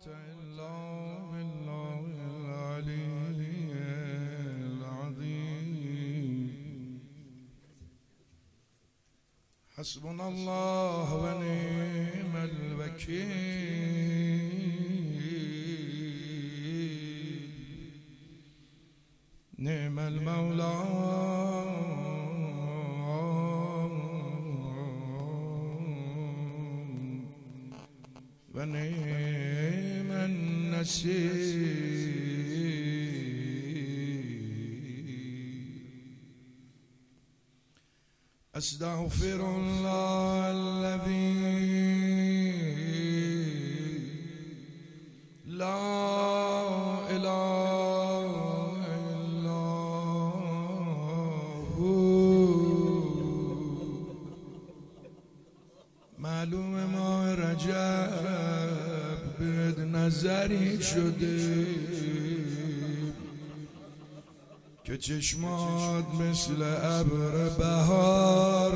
إلا بالله العلي العظيم. حسبنا الله ونعم الوكيل. نعم المولى ونعم النصير. أستغفر الله الذي لا إله إلا هو. معلوم ماه رجب بد نظری شده که چشمات مثل ابر بهار.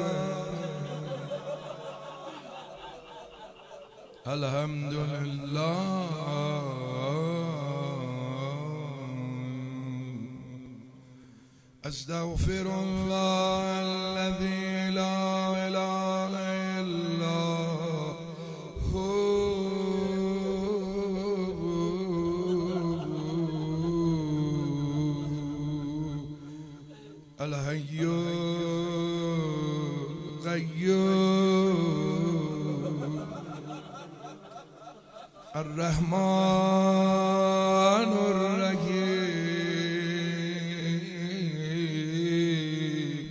الحمدلله استغفر الله الذي لا اله الا هو. الحي القيوم الرحمن الرحيم.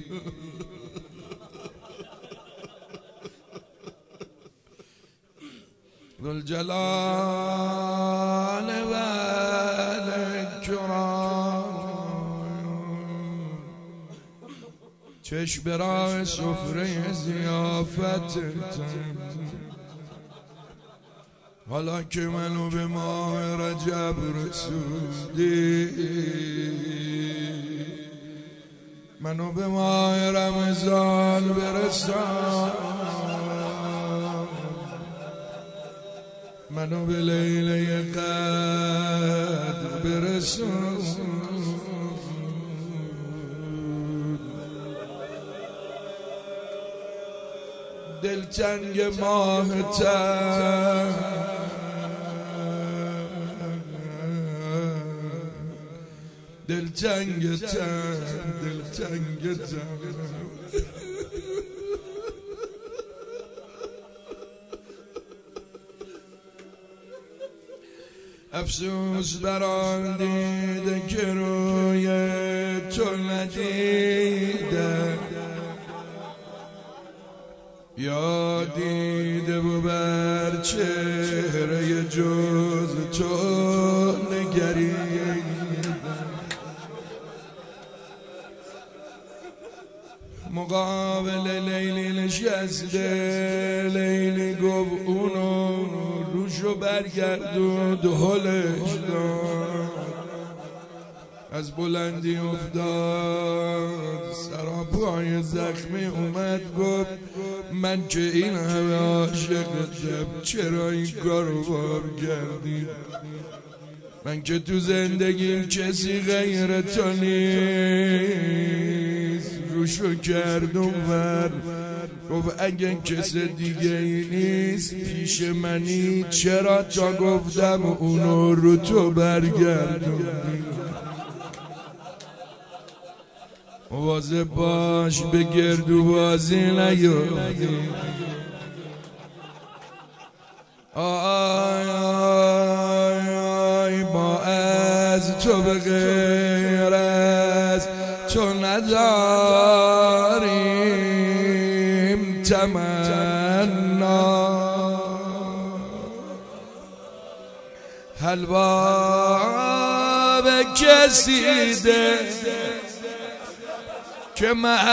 ذو الجلال والإكرام. چشم به راه سفره ضیافت، حالا که منو به ماه رجب رسوندی، منو به ماه رمضان برسان، منو به لیله قدر برسون. دلتنگ ماهتن، دلتنگتن، دلتنگتن. افسوس بر آن دیده که روی تو ندیده، یا دیده و بر چهره جز تو نگریده. مقابل لیلی نشسته، لیلی گفت اونو روشو برگردوند و هلش داد. از بلندی افتاد، سراپای زخمی اومد گفت من که این همه عاشقتم، چرا این کارو بار کردی؟ من که تو زندگیم کسی غیر تو نیست. روشو کردم ور گفت اگه کس دیگه ای نیست پیش منی، چرا تا گفتم اونو رو تو برگردوندی؟ مواظب باش به گردو بازی نیفتی. آی آی آی ما از تو به غیر از تو نداریم تمنا. حلوا به کسی ده که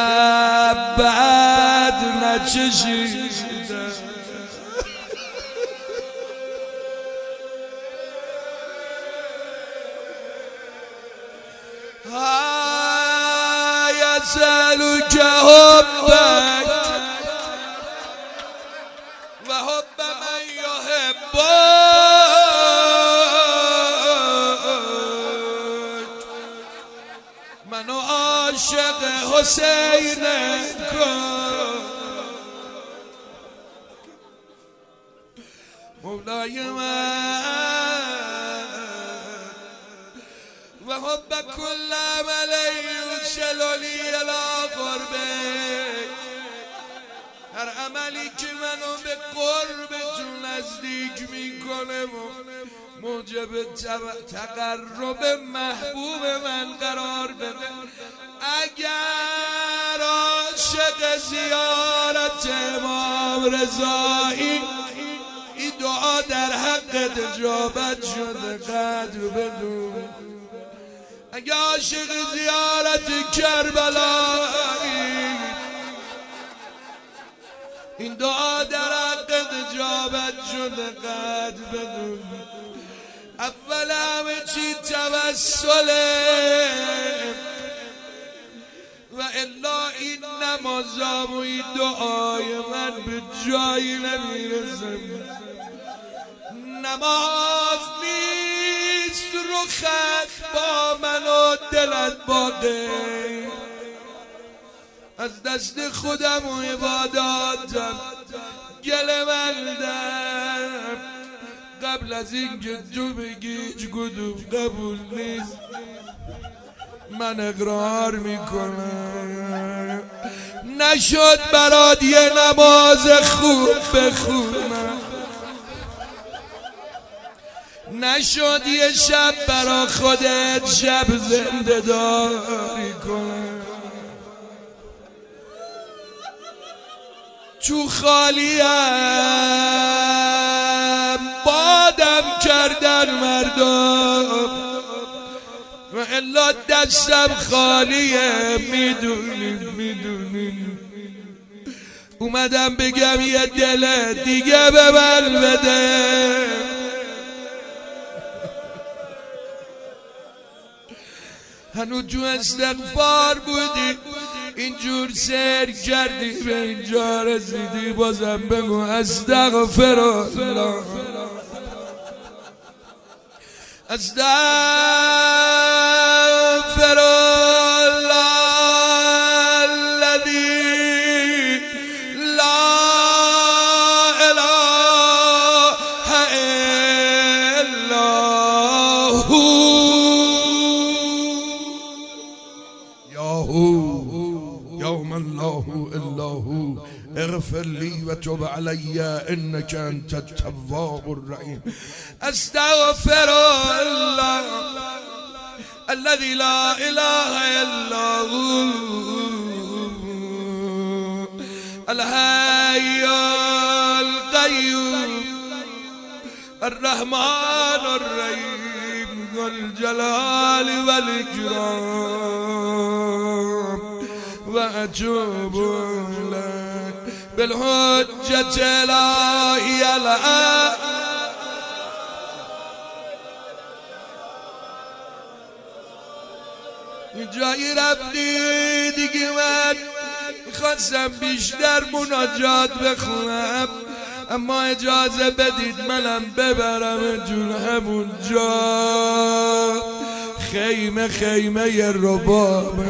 محبت نچشیده. های اسألک حبک و حب من یحبک. حسین کن مولای من و حب کل عملی یوصلنی الی قربک هر عملی که منو به قرب تو نزدیک میکنه و موجب تقرب محبوب من قرار بده اگر عاشق زیارت امام رضایی این دعا در حق اجابت شده قدر بدون اگر عاشق زیارت کربلایی این دعا در حق اجابت شده قدر بدون اول همه چی توسله و الا این نمازا و این دعای من به جایی نمیرسه نماز نیست رخت با من و دلت باده از دست خودم و عباداتم گله مندم قبل از اینکه تو بگی هیچ کدوم قبول نیست من اقرار میکنم نشد برات یه نماز خوب بخونم نشد یه شب برا خودت شب زنده داری کنم تو خالیم بادم کردن مردم و الا دستم خالیه میدونین اومدم بگم یه دل دیگه به من بده هنو تو استغفار بودی اینجور سیر کردی به اینجا رسیدی بازم بگو استغفر الله استغفر الله الذي لا اله الا هو یا من لا الا هو اغفر لي وتب علي انك انت التواب الرحيم استغفر الله الذي لا اله الا هو الحي القيوم الرحمن الرحيم ذو الجلال والاكرام واتوب اليك بالحجة الهي الآن جایی رفتی دیگه من میخواستم بیشتر مناجات بخونم اما اجازه بدید منم ببرم جون همون جا خیمه ربابه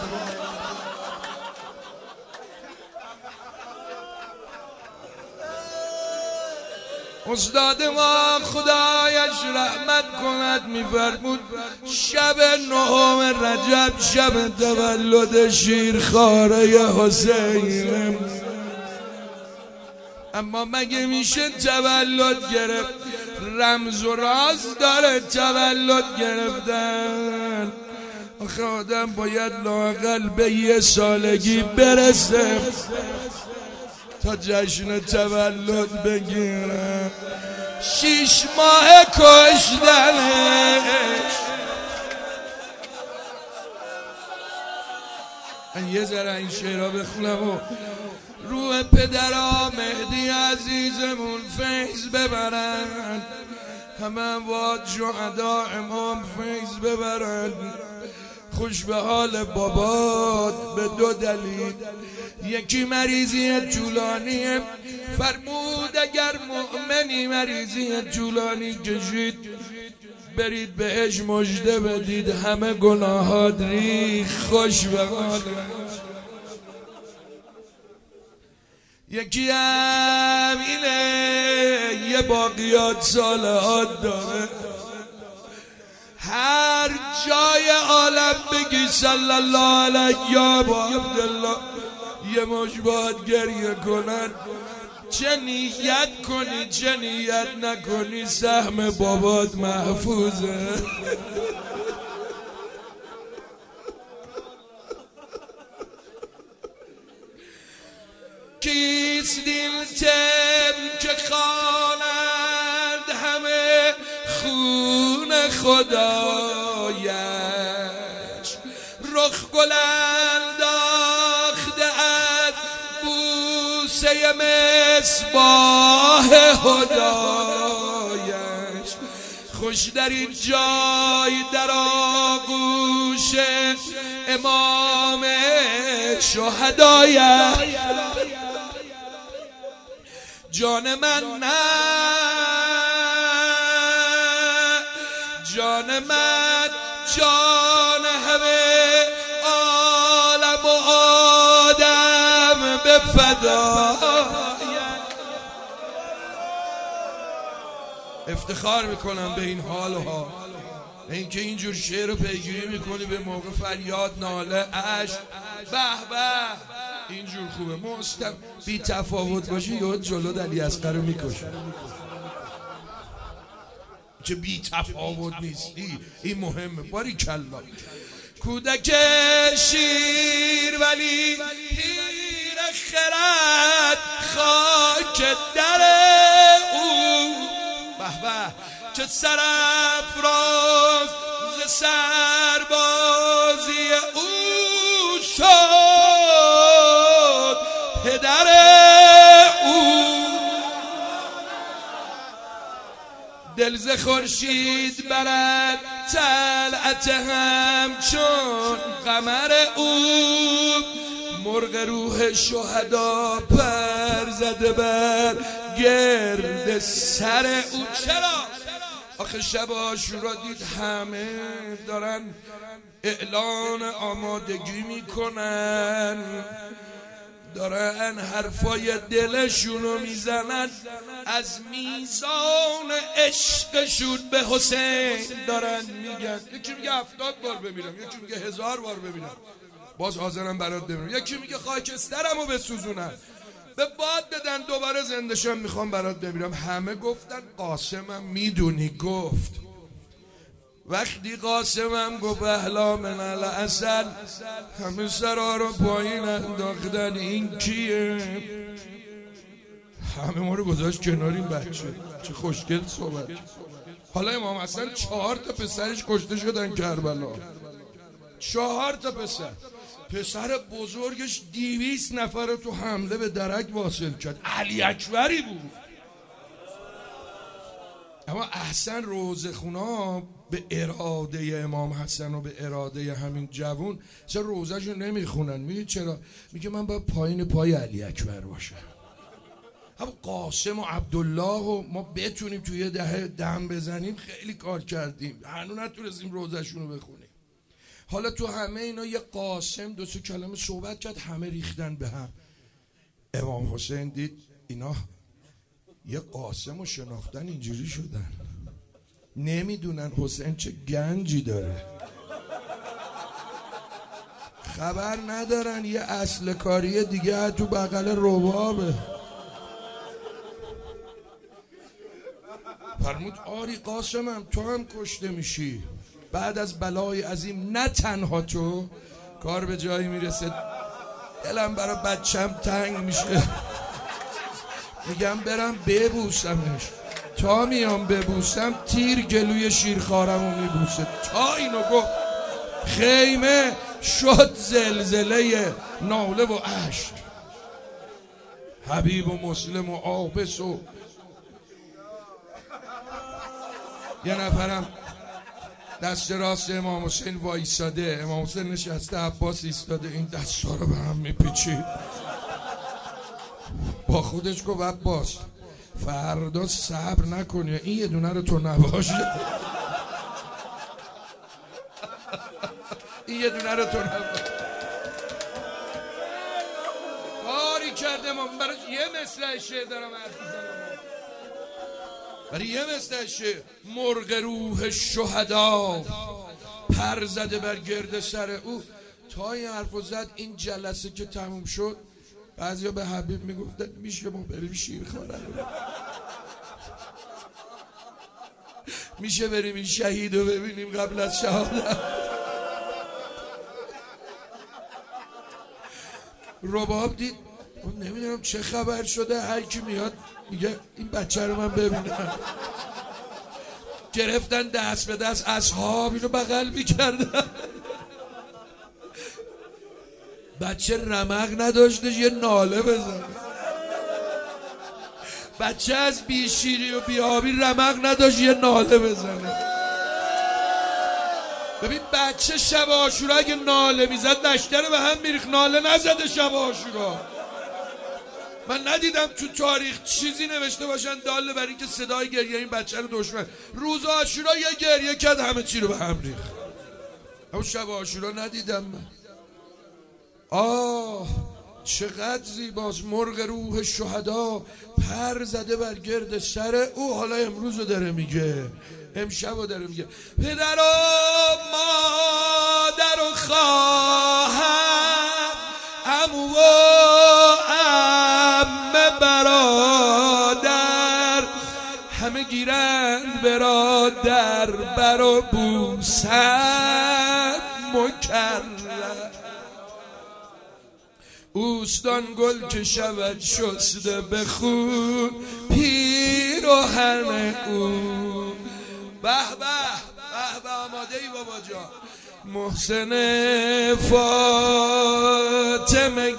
استاد ما خدایش رحمت کند میفرمود شب 9 رجب شب تولد شیرخواره حسین اما مگه میشه تولد گرفت رمز و راز داره تولد گرفتن آخه آدم باید لااقل به 1 سالگی برسه تا جشن تولد بگیرم 6 ماه کشتنش یه ذره این شعرها بخونم و روح پدرها مهدی عزیزمون فیض ببرن همه واد شهدا امام فیض ببرن خوش به حال بابات به 2 دلیل یکی مریضی طولانی فرمود اگر مؤمنی مریضی طولانی کشید برید بهش مژده بدید همه گناهات ریخ خوش به حالش. یکی هم اینه یه باقیات صالحات داره، هر جای عالم بگی صلی الله علیه یا ابا عبدالله یه مش باید گریه کنن. چه نیت کنی چه نیت نکنی سهم بابات محفوظه. کیست این تم که خوانند همه خون خدایش، رخ گل انداخته از بوسه مصباح هدایش. خوش در این جای در آغوش امام شهدایش. جان من نه جان من جان همه عالم و آدم به فدای. افتخار میکنم به این حال و حال، اینکه اینجور شعر رو پیگیری میکنی به موقع فریاد ناله اش به به اینجور خوبه. مستم بی تفاوت باشی یاد جلو علی اصغر رو میکشه که بی تفاوت نیستی، این مهمه. باریکلا کودک شیر ولی پیر خرد خاک در او به به که سرافراز ز سربازی او شد پدر او. دل ز خورشید برد طلعت همچون قمر او، مرغ روح شهدا پر زده بر گرد سر او. چرا؟ آخه شب عاشورا دید همه دارن اعلان آمادگی میکنن، دارن حرفای دلشونو میزنن، از میزان عشقشون به حسین دارن میگن. یکی میگه 70 بار بمیرم، یکی میگه 1000 بار بمیرم باز حاضرم برات بمیرم، یکی میگه خاکسترمو بسوزونن به باد بدن دوباره زندشم میخوام برات بمیرم. همه گفتن قاسمم میدونی گفت. وقتی قاسمم گفت اهلا من العسل همه سرها رو پایین انداختن. این کیه؟ همه ما رو گذاشت کنار این بچه، چه خوشگل صحبت. حالا امام حسن 4 تا پسرش کشته شدن کربلا، 4 تا پسر بزرگش 200 نفر رو تو حمله به درک واصل کرد. علی اکبری بود. اما احسن روزخونا به اراده امام حسن و به اراده همین جوون چرا روزه‌شو نمیخونن؟ میگه چرا؟ میگه من باید پایین پای علی اکبر باشم. هم قاسم و عبدالله و ما بتونیم توی دهه دم بزنیم خیلی کار کردیم، هنوز نتونستیم روزه‌شونو بخونیم. حالا تو همه اینا یه قاسم 2-3 کلمه صحبت کرد، همه ریختن به هم. امام حسین دید اینا یه قاسم رو شناختن اینجوری شدن، نمیدونن حسین چه گنجی داره، خبر ندارن یه اصل کاری دیگه تو بغل ربابه. فرمود آری قاسمم تو هم کشته میشی بعد از بلای عظیم. نه تنها تو، کار به جایی میرسه دلم برای بچم تنگ میشه، میگم برم ببوسمش، تا میام ببوسم تیر گلوی شیرخوارمو میبوسه. تا اینو گفت خیمه شد زلزله ناله و اشک. حبیب و مسلم و عابس و یه نفرم دست راست امام حسین وایساده، امام حسین نشسته، عباس ایستاده، این دستا رو به هم میپیچید. با خودش گفت عباس فردا صبر نکنی این یه دونه رو تو نباشه. این یه دونه رو تو نبود کاری کرده. ما برای یه مصرع شعر دارم حرف میزنم، برای یه مصرع شعر. مرغ روح شهدا پر زده بر گرد سر او. تا این حرفو زد، این جلسه که تموم شد، بعضیا به حبیب میگفتن میشه ما بریم شیرخواره، میشه بریم این شهید رو ببینیم قبل از شهادت. رباب دید، نمیدونم چه خبر شده، هر کی میاد میگه این بچه رو من ببینم. گرفتن دست به دست، اصحاب اینو بغل میکردن. بچه رمق نداشته یه ناله بزنه. بچه از بیشیری و بیابی رمق نداشت یه ناله بزنه. ببین بچه شب عاشورا اگه ناله میزد نشتره به هم میریخت. ناله نزده شب عاشورا. من ندیدم تو تاریخ چیزی نوشته باشن داله بر این که صدای گریه این بچه رو دشمن. روز عاشورا یه گریه کرد همه چی رو به هم ریخت. اما شب عاشورا ندیدم من. آه چقدر زیباست. مرغ روح شهدا پر زده بر گرد سر او. حالا امروز رو داره میگه، امشب رو داره میگه. پدر و مادر و خواهر، عمو و عمه برادر، همه گیرند برادر بر و بوسد مکرر. اوستان گل که شود شسته به خون، پیراهن او. به به به به، آماده ای بابا جان. محسن فاطمه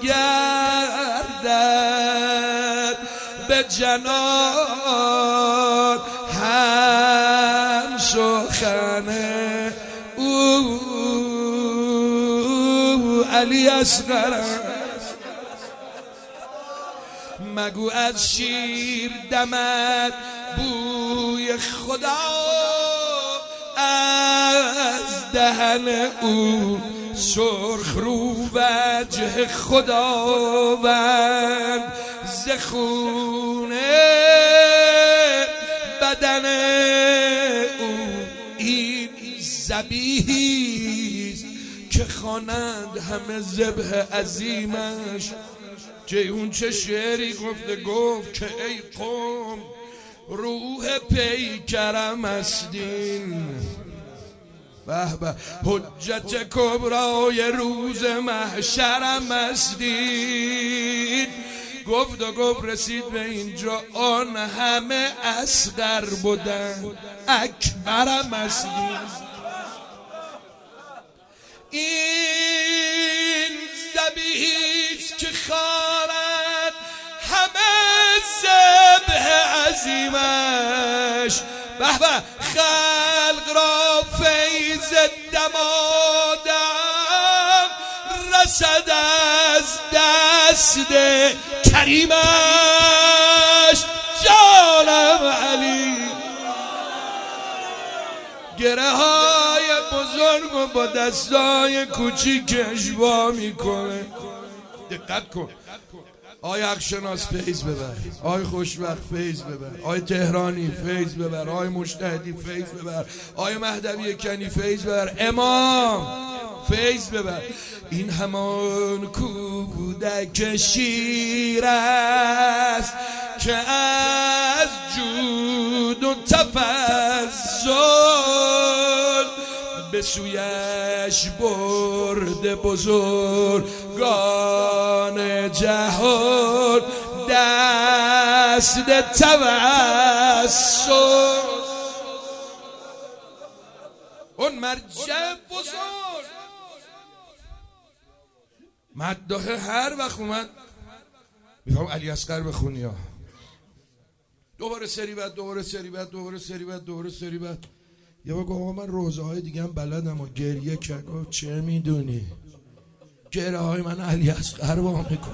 گردد به جنان هم سخن او. علی اصغر مگو از شیر دمد بوی خدا، از دهن او سرخ رو وجه خداوند، ز خونه بدن او این ذبیحی که خوانند همه ذبح عظیمش. جیهون چه شعری گفته، گفت که ای قوم روح پیکرم استین. به به، حجت کبرای روز محشرم استین. گفت و گفت رسید به اینجا، آن همه اصغر بودن اکبرم استین. این ذبیحیست که خواند همه ذبح عظیمش. به به، خلق را فیض دمادم رسد از دست کریمش. جانم علی گره های بزرگ و با دستای کوچیکش وا میکنه. دقت کن. آی حقشناس فیض ببر، آی خوشبخت فیض ببر، آی تهرانی فیض ببر، آی مجتهدی فیض ببر، آی مهدوی کنی فیض ببر، امام فیض ببر. این همان کودک شیر است که از جود و تفضل به سویش برده بزرگان جهان دست توسل. اون مرجع بزرگ مداح هر وقت اومد میفهم علی اصغر بخونی ها، دوباره سری بعد دوباره سری بعد دوباره سری بعد دوباره سری بعد. یه بار گفت من روزه های دیگه هم بلدم و گریه کرد. گفت چه میدونی گره های من علی اصغر وا میکن.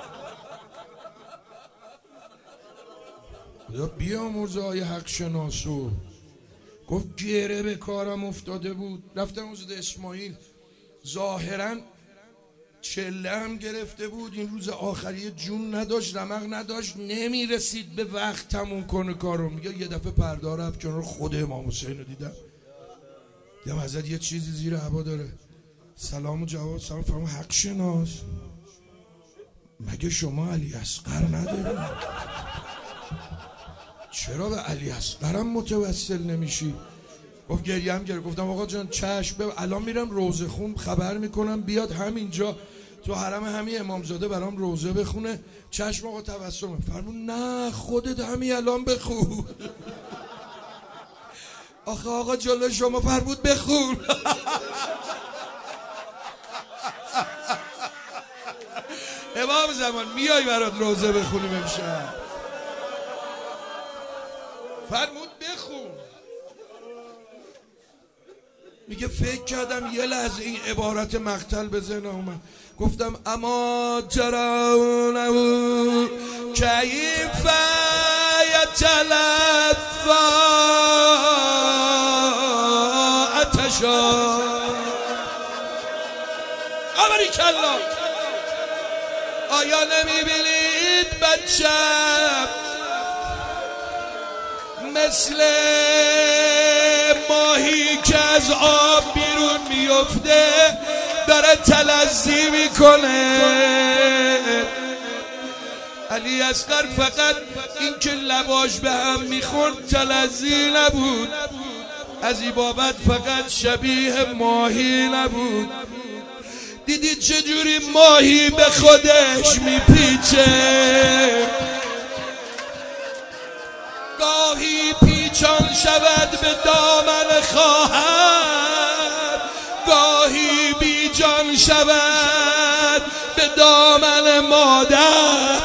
بیا مرزه های حق شناسو. گفت گره به کارم افتاده بود، رفتم حضرت اسماعیل ظاهرا چله هم گرفته بود، این روز آخری جون نداشت، رمق نداشت، نمیرسید به وقت تموم کنه کارو. میگه یه دفعه پرده رفت کنار، خود امام حسین رو دیدم. دیدم حضرت یه چیزی زیر هوا داره. سلام و جواب سلام. فرمود حق شناس، مگه شما علی اصغر نداری؟ چرا به علی اصغرم متوسل نمیشی؟ گفت گریه هم گرفت. گفتم آقا جان چشم، الان میرم روزه خون خبر میکنم بیاد همینجا تو حرم همین امامزاده برام روزه بخونه. چشم آقا تبسمه. فرمود نه خودت همین الان بخون. آخه آقا جلو شما فرمود بخون. امام زمان میای برات روزه بخونیم امشب. فرمود بخون. میگه فکر کردم یه لحظه این عبارت مقتل به ذهنم اومد. گفتم اما ترونه کیف یتلذ عطشا. آبریکالله. آیا نمیبینید بچه مثل ماهی که از آب بیرون میفته داره تلذی میکنه؟ علی اصغر فقط این که لباش به هم میخورد تلذی نبود، از این بابت فقط شبیه ماهی نبود. دیدید چجوری ماهی به خودش میپیچه؟ گاهی پیچان شود به دامن خواهر، گاهی بیجان شود به دامن مادر.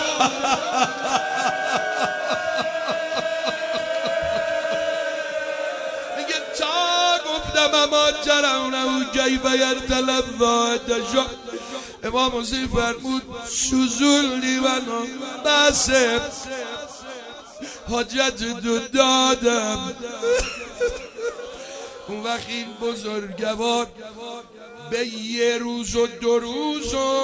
میگه تا گفتم اما جرونه کیف یتلذ عطشا. امام حسین فرمود سوزوندی منو بس حاجت دو دادم. اون وقت این بزرگوار به یه روز و دو روز و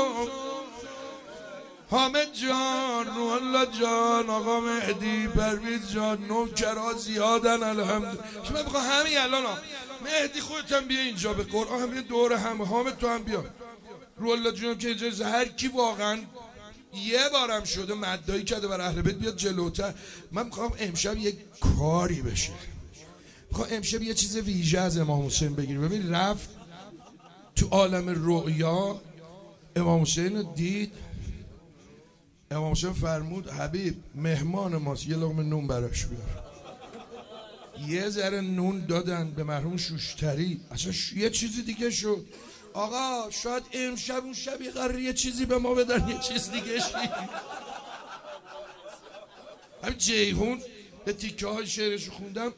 حامد جان، روح الله جان، آقا مهدی، پرویز جان، نوکرها زیادن الحمدلله. شما بخواه همین الان مهدی خودت هم بیا اینجا به قرآن همین دور هم، حامد تو هم بیا، روح الله جان که اجازه هر کی واقعا یه بارم شده مدایی کرده برای اهل بیت بیاد جلوتر. من میخوام امشب یک کاری بشه، میخوام امشب یه چیز ویژه از امام حسین بگیریم. ببین رفت تو عالم رؤیا، امام حسین رو دید. امام حسین فرمود حبیب مهمان ماست، یه لقمه نون براش بیار. یه ذره نون دادن به مرحوم شوشتری، اصلا یه چیزی دیگه شد. آقا شاید امشب اون شبی قراره یه چیزی به ما بدن، یه چیز دیگه شید. همین جیهون به تیکه های شعرشو خوندم،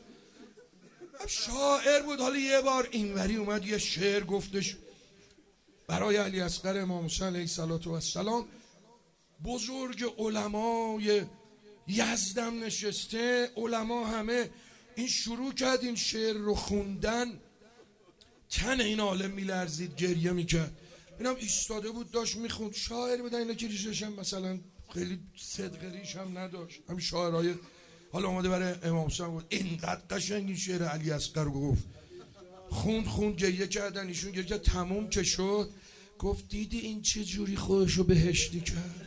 شاعر بود. حالا یه بار اینوری اومد یه شعر گفتش برای علی اصغر امام حسین علیه السلام. بزرگ علمای یزدم نشسته، علما همه این شروع کرد این شعر رو خوندن. تن این عالم میلرزید، گریه میکرد. اینم ایستاده بود داشت میخوند. شاعر بودن اینا که ریشش هم مثلا خیلی صدق ریش هم نداشت، همین شاعرهای حالا اومده برای امام حسین بود. اینقدر قشنگ این شعر علی اصغر رو گفت، خوند گریه کردن. ایشون گریه کرد، تموم که شد گفت دیدی این چه جوری خودشو بهشتی کرد؟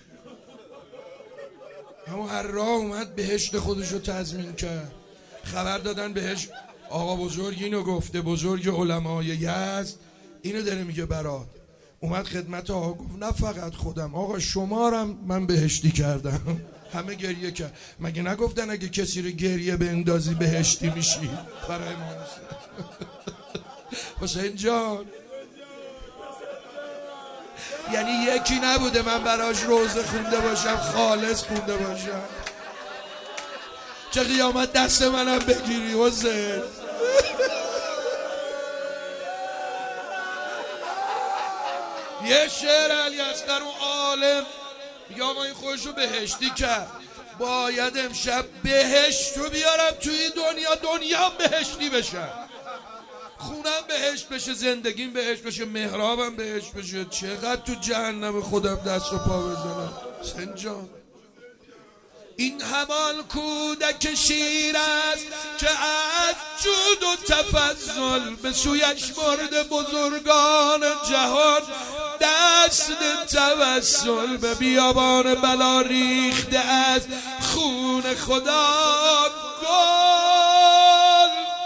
همون هر راه اومد بهشت خودشو تضمین کرد. خبر دادن بهش آقا بزرگ اینو گفته، بزرگ علمای یزد اینو داره میگه برات. اومد خدمت آقا گفت نه فقط خودم، آقا شمارم من بهشتی کردم. همه گریه کرد. مگه نگفتن اگه کسی رو گریه بندازی بهشتی میشی؟ برای ما حسین جان یعنی یکی نبوده من براش روزه خونده باشم، خالص خونده باشم. چه قیامت دست منم بگیری حسین. یه شعر علی اصغر اون عالم میگه آقا این خودشو بهشتی کرد، باید امشب بهشتو بیارم توی دنیا، دنیا بهشتی بشم. خونم بهشت بشه، زندگیم بهشت بشه، محرابم بهشت بشه، چقدر تو جهنم خودم دست و پا بزنم. حسین جان این همان کودک شیر است که از جود و تفضل به سویش برده بزرگان جهان دست توسل. به بیابان بلا ریخته از خون خدا گل،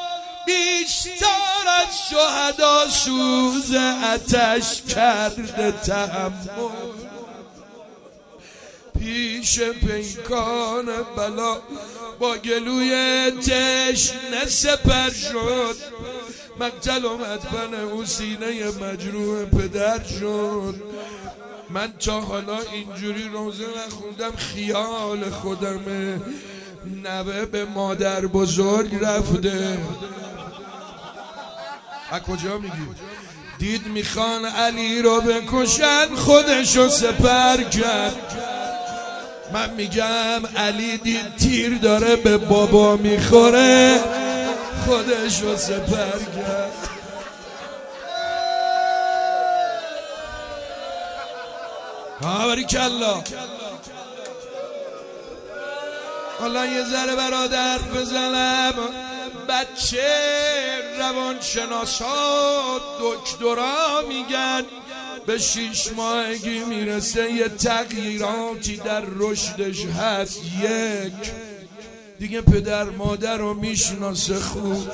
بیشتر از شهدا سوز آتش کرده تحمل. پیش پیکان بلا با گلوی تشنه سپر شد، مقتل و مدفن او سینه مجروح پدر شد. من تا حالا اینجوری روزه نخوندم، خیال خودمه. نوه به مادر بزرگ رفته. از کجا میگی؟ دید میخوان علی رو بکشن، خودشو سپر کرد. من میگم علی دید تیر داره به بابا میخوره، خودشو سپر کرد. باریکالله. حالا یه ذره برادر بزنم. بچه روانشناسا دکترا میگن به 6 ماهگی میرسه یه تغییراتی در رشدش هست. یک دیگه پدر مادر رو میشناسه خوب،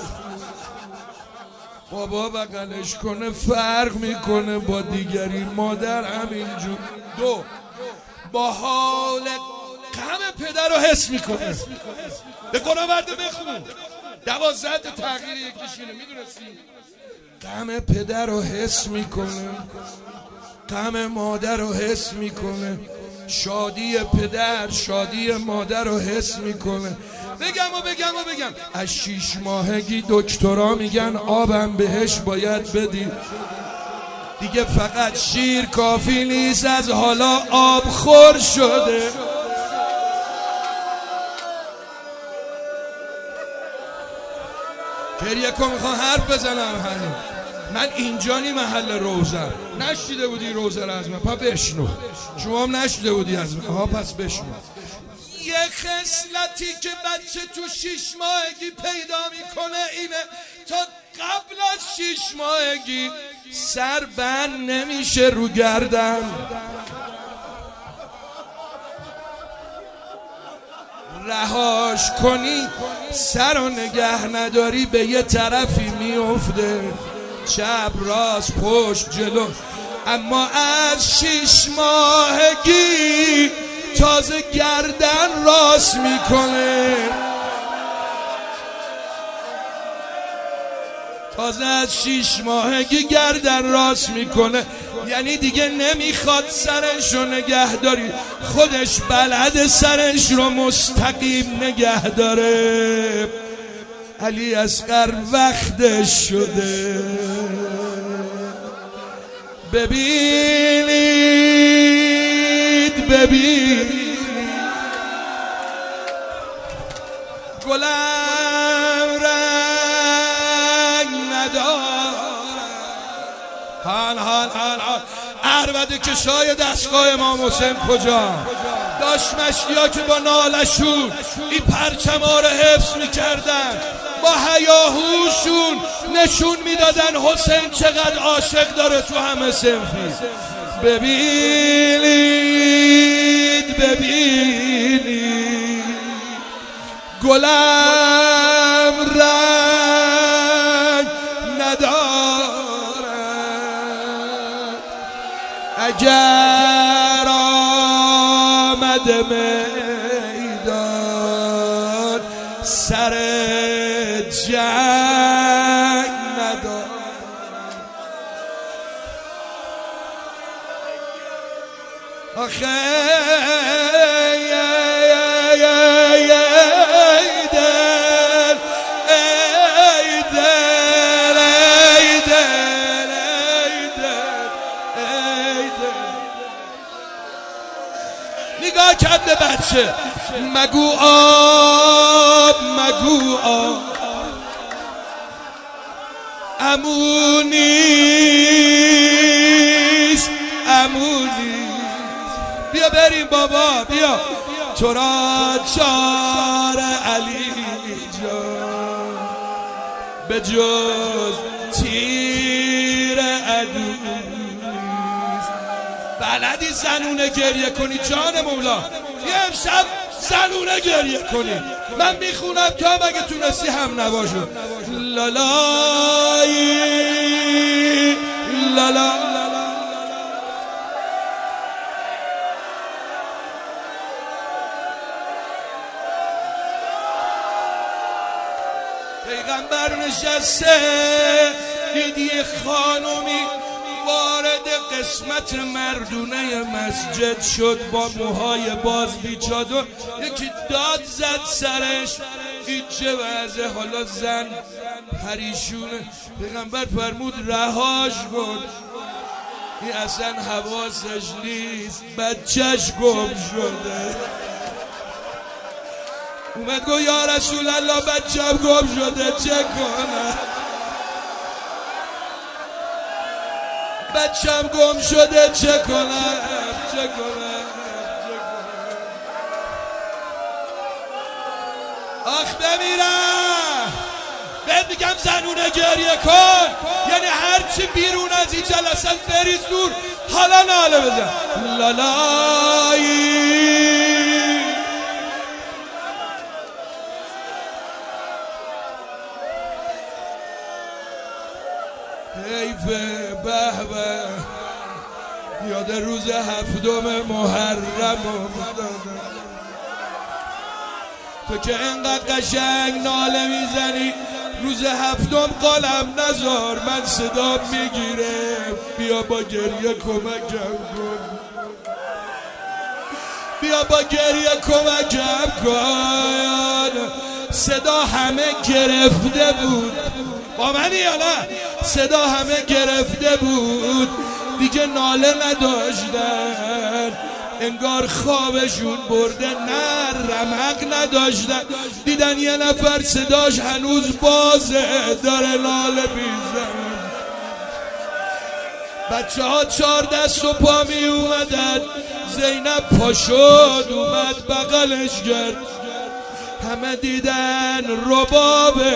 بابا بغلش کنه فرق میکنه با دیگری، مادر همینجور. 2 با حال غم پدر رو حس میکنه. به قرآن ورده بخون 12 تا تغییر یکیشینه، میدونستی؟ غم پدر رو حس میکنه، غم مادر رو حس میکنه، شادی پدر شادی مادر رو حس میکنه. بگم از 6 ماهگی دکترا میگن آبم بهش باید بدی. دیگه فقط شیر کافی نیست، از حالا آب خور شده. گریه کن، میخوام حرف بزنم. هنوز من اینجا نی محل روزم. نشیده بودی روزه رو از من؟ پا بشنو. شما هم نشیده بودی از من؟ ها پس بشنو. یه خصلتی که بچه تو 6 ماهگی پیدا میکنه اینه تا قبل از 6 ماهگی سر بند نمیشه رو گردن. رهاش کنی سر و نگه نداری به یه طرفی میفته، چپ راست پشت جلو. اما از 6 ماهگی تازه گردن راست میکنه. تازه از 6 ماهگی گردن راست میکنه، یعنی دیگه نمیخواد سرشو نگه داری، خودش بلد سرش رو مستقیم نگه داره. علی اصغر وقتش شده. ببینید گلم رنگ ندارد. حال عربده کشای دستگاه امام حسین کجا؟ داشت مشتیا که با نالشون این پرچما رو حفظ میکردن، با هیاهوشون نشون میدادن حسین چقدر عاشق داره تو همه صنفی. ببینید گلم رنگ ندارد، اگر آمده میدان سر جنگ ندارد. آخه نگاه کرد به بچه، مگو آب امونیست بیا بریم بابا بیا تو را چار علی جان به جز تیر عدو بلدی زنونه گریه کنی جان مولا یه امشب زنونه گریه کنی من میخونم تا مگه تونستی هم نباشو لالایی لالا پیغمبر نشسته دیدی خانومی وارد قسمت مردونه مسجد شد با موهای باز بیچاد و یکی داد زد سرش این چه وضعه حالا زن پریشونه پیغمبر فرمود رهاش کن این اصلا حواسش نیست بچهش گم شده اومد گو یا رسول الله بچه‌م گم شده چه کنم بچه‌م گم شده چه کنم آخ بمیرم بهت میگم زنونه گریه کن یعنی هرچی بیرون از این جلسه بریز دور حالا ناله بزن لالایی حیفه به به یاد روز هفتم محرم افتادم تو که انقدر قشنگ ناله میزنی روز هفتم قلم نزار من صدا میگیره بیا با گریه کمکم کن بیا با گریه کمکم کن صدا همه گرفته بود با منی یا نه صدا همه گرفته بود دیگه ناله نداشتن انگار خوابشون برده نه رمق نداشتن دیدن یه نفر صداش هنوز بازه داره ناله میزن بچه ها 4 دست و پا می اومدن زینب پا شد اومد بغلش کرد همه دیدن ربابه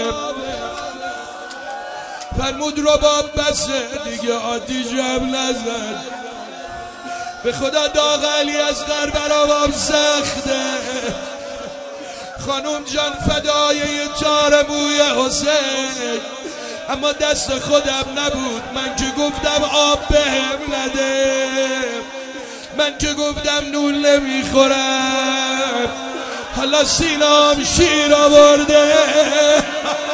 فرمود رباب بسه دیگه آتیشم نزن به خدا داغ علی اصغر برام سخته خانوم جان فدای یه تار موی حسین اما دست خودم نبود من که گفتم آب بهم نده من که گفتم نون نمیخورم حالا سینام شیر آورده